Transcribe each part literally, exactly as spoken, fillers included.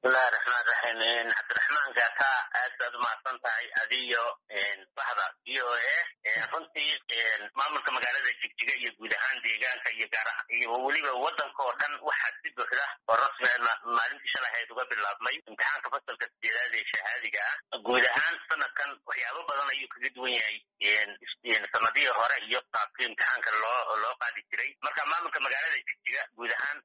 bismillahi raxmaani raxiim cabdiraxmaan gaata aad baad umahadsan tahay adiyo bahda v o a runtii maamulka magaalada Jigjiga iyo guud ahaan deegaanka iyo gaar iyo weliba wadanka oo dhan waxaa si buuxda oo rasmi ah maalintii shalay ahayd uga bilaabmay imtixaanka fasalka sideedaad ee shahaadiga ah guud ahaan sanadkan waxyaabo badan ayuu kaga duwan yahay sanadihii hore iyo qaabkii imtixaanka loo loo qaadi jiray marka maamulka magaalada Jigjiga guud ahaan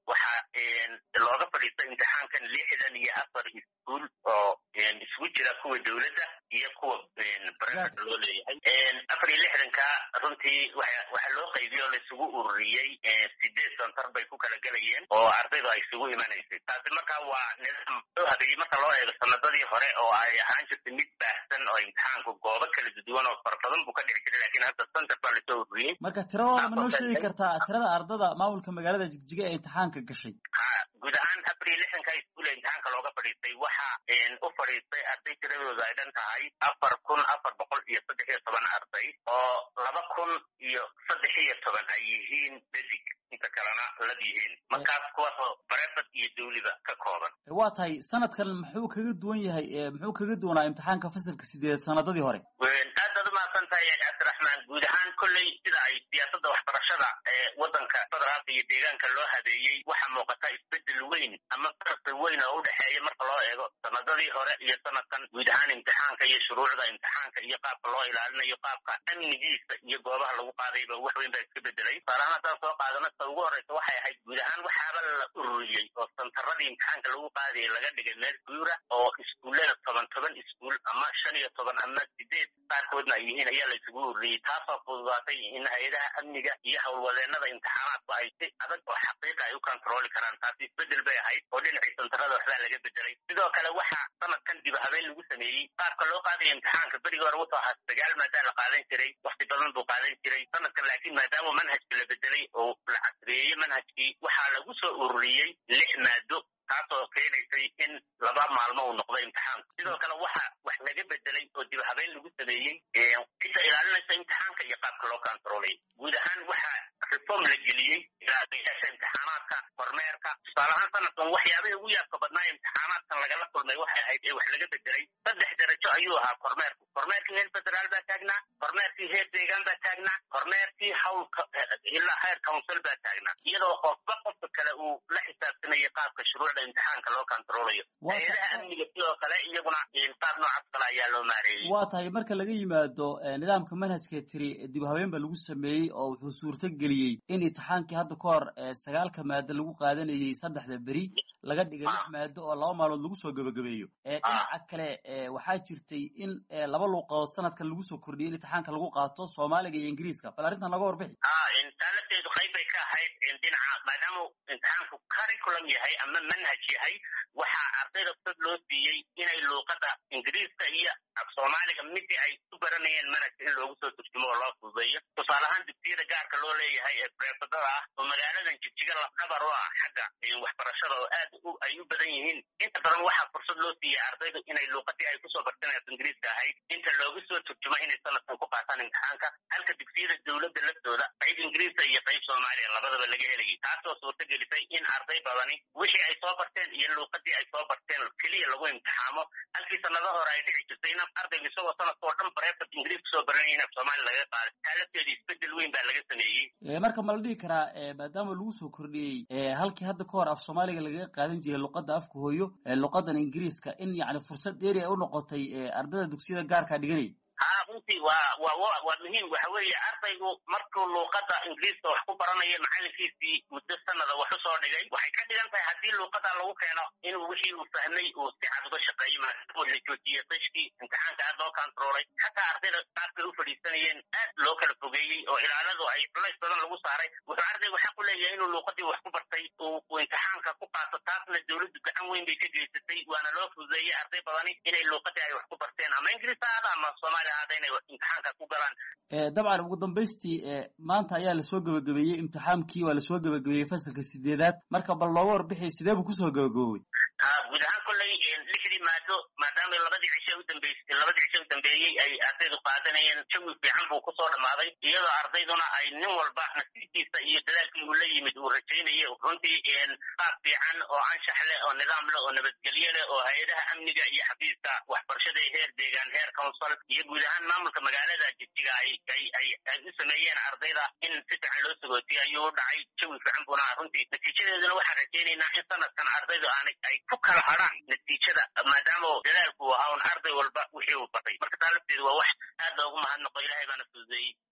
waxaa looga fadhiistay imtixaankan lixdan iyo afar iskuul oo isugu jira kuwa dawladda iyo kuwa barnaamijka loo leeyahay afar iyo lixdanka runtii waxa loo qaybiyay oo la isugu ururiyey sideed santar bay ku kala galayeen oo ardaydu ay isugu imanaysay taasi marka waa nidaam soo habeeyey marka loo eego sanadadii hore oo ay ahaan jirtay mid baahsan oo imtixaanku goobo kala duwan oo fara badan buu ka dhici jiray laakiin hadda santar baa lasoo ururiyey marka tiradooda ma noo sheegi kartaa tirada ardada maamulka magaalada Jigjiga ee imtixaanka gashay guud ahaan afar iyo lixdanka iskuul ee imtixaanka looga fadhiistay waxa u fadhiistay arday tiradooda ay dhan tahay afar kun afar boqol iyo saddex iyo toban arday oo laba kun iyo saddex iyo toban ay yihiin basic inta kalena lab yihiin markaas kuwaas oo bareefad iyo dawliba ka kooban waa tahay sanadkan muxuu kaga duwan yahay muxuu kaga duwanaa imtixaanka fasalka sideed sanadadii hore aad baad umahadsan tahay cabdiraxmaan guud ahaan kolley sida ay siyaasadda waxbarashada ee wadanka federaalka iyo deegaanka loo habeeyey waxaa muuqata isbedel weyn ama farqi weyn oo u dhexeeya marka loo eego sanadadii hore iyo sanadkan guud ahaan imtixaanka iyo shuruucda imtixaanka iyo qaabka loo ilaalinayo qaabka amnigiisa iyo goobaha lagu qaadayba wax weyn baa iska bedelay saaraan haddaan soo qaadano ta ugu horeysa waxay ahayd guud ahaan waxaaba la ururiyey oo santaradii imtixaanka lagu qaadayay laga dhigay meel guura oo iskuullada toban toban iskuul ama shan iyo toban ama sideed qaarkoodna ay yihiin ayaa la isugu ururiyey taasoo fududaatay in hay-adaha amniga iyo howlwadeenada imtixaanaadku ay si adag oo xaqiiqa ay u kontrooli karaan taasi isbedel bay ahayd oo dhinacii santarada waxbaa laga bedelay sidoo kale waxaa sanadkan dib habeen lagu sameeyey qaabka loo qaadaya imtixaanka berigii hore wuxuu ahaa sagaal maadaa la qaadan jiray waqti badan buu qaadan jiray sanadkan laakiin maadaama manhajka la bedelay oo la casriyeeyey manhajkii waxaa lagu soo ururiyey lix maado taasoo keenaysay in laba maalmo uu noqdo imtixaanku sidoo kale waxa wax laga bedelay oo dib habeen lagu sameeyey cidda ilaalinaysa imtixaanka iyo qaabka loo kontroolay guud ahaan waxaa reform la geliyey ilaaliyaasha imtixaanaadka kormeerka tusaale ahaan sanadkan waxyaabihii ugu yaabka badnaa imtixaanaadkan lagala kulmay waxay ahayd ee wax laga bedelay saddex darajo ayuu ahaa kormeerku kormeerkii heer federaal baa taagnaa kormeerkii heer deegaan baa taagnaa kormeerkii hawlka ilaa heer council baa taagnaa iyadoo qofba qofka kale uu la xisaabtamayo qaabka shuruucda imtixaanka loo kontroolayo hay-adaha amniga sidoo kale iyaguna qaab noocaas kale ayaa loo maareeyey waa tahay marka laga yimaado nidaamka manhajka tiri dib habeen ba lagu sameeyey oo wuxuu suurto geliyey in imtixaankii hadda ka hor sagaalka maado lagu qaadanayay saddexda beri laga dhigay lix maado oo laba maalmood lagu soo gabagabeeyo dhinaca kale waxaa jirtay in laba luuqadood sanadkan lagu soo kordhiyey in imtixaanka lagu qaato soomaaliga iyo ingiriiska bal arrintan naga warbixi intaalateedu qayb bay ka ahayd dhinaca maadaama imtixaanku curriculum yahay ama manhaj yahay waxaa ardayda fursad loo siiyey inay luuqada ingiriiska iyo af soomaaliga midii ay u baranayeen manhajka in loogu soo turjumo oo loo fududeeyo tusaale ahaan dugsiyada gaarka loo leeyahay ee bareefadada ah oo magaaladan Jigjiga lafdhabar u ah xagga waxbarashada oo aad ay u badan yihiin inta badan waxaa fursad loo siiyey ardaydu inay luuqadii ay kusoo barteen af ingiriiska ahayd inta loogu soo turjumo inay sanadkan ku qaataan imtixaanka halka dugsiyada dawladda laftooda qayb ingiriiska iyo qayb soomaaliya labadaba laga helayay taasoo suurta gelisay in arday badani wixii ay soo barteen iyo luuqadii ay soo barteen keliya lagu imtixaamo halkii sanado hore ay dhici jirtay in ardayga isagoo sanadka oo dhan bareefad ingiriiska soo baranaya in af soomaali laga qaaday taalateeda isbedel weyn baa laga sameeyey marka ma la dhihi karaa maadaama lagu soo kordhiyey halkii hadda ka hor af soomaaliga lagaga qaadan jiray luqadda afka hooyo luqadan ingiriiska in yacni fursad dheeri ay u noqotay ardayda dugsiyada gaarkaa dhiganayay ha runtii waa waa waa muhiim waxa weeye ardaygu markuu luuqada ingiriiska wax ku baranayo macalinkiisii muddo sanada wax usoo dhigay waxay ka dhigan tahay haddii luuqada lagu keeno inuu wixii uu fahmay uu si cad uga shaqeeyo maadaama la joojiyey qishkii imtixaanka aad loo kontroolay xataa ardayda qaabkay u fadhiisanayeen aad loo kala fogeeyey oo ilaaladu ay culays badan lagu saaray wuxuu ardaygu xaq u leeyahay inuu luuqadii wax ku bartay uu imtixaanka ku qaato taasna dawladdu gacan weyn bay ka geysatay waana loo fududeeyey arday badani inay luuqadii ay wax ku barteen ama ingiriis ha ahaada ama soomaali ha ahaada inay imtixaanka ku galaan. dabcan ugu dambaystii maanta ayaa lasoo gabagabeeyey imtixaankii waa lasoo gabagabeeyey fasalka sideedaad marka bal looga warbixi sidee buu kusoo gabagaboobay? guud ahaan kolley lixdii maado maadaama labadii cishe u dambeysay labadii cishe u dambeeyey ay ardaydu qaadanayeen jawi fiican buu kusoo dhammaaday iyadoo ardayduna ay nin walba nasiibkiisa iyo dadaalkii uu la yimid uu rajaynayay runtii qaab fiican oo anshax leh oo nidaam leh oo nabadgelyo leh oo hay-adaha amniga iyo xafiiska waxbarashada heer deegaan heer council iyo guud ahaan maamulka magaalada Jigjiga ay ay ay u sameeyeen ardayda in si fiican loo sagootiyo ayuu dhacay jawi fiican buna runtii natiijadeeduna waxaan rajaynaynaa in sanadkan ardaydu aanay ay ku kala hadhaan natiijada maadaama dadaalku ahaa un arday walba wixii uu batay marka taa lafteedu waa wax aad loogu mahadnaqo ilaahay baana fududeeyey.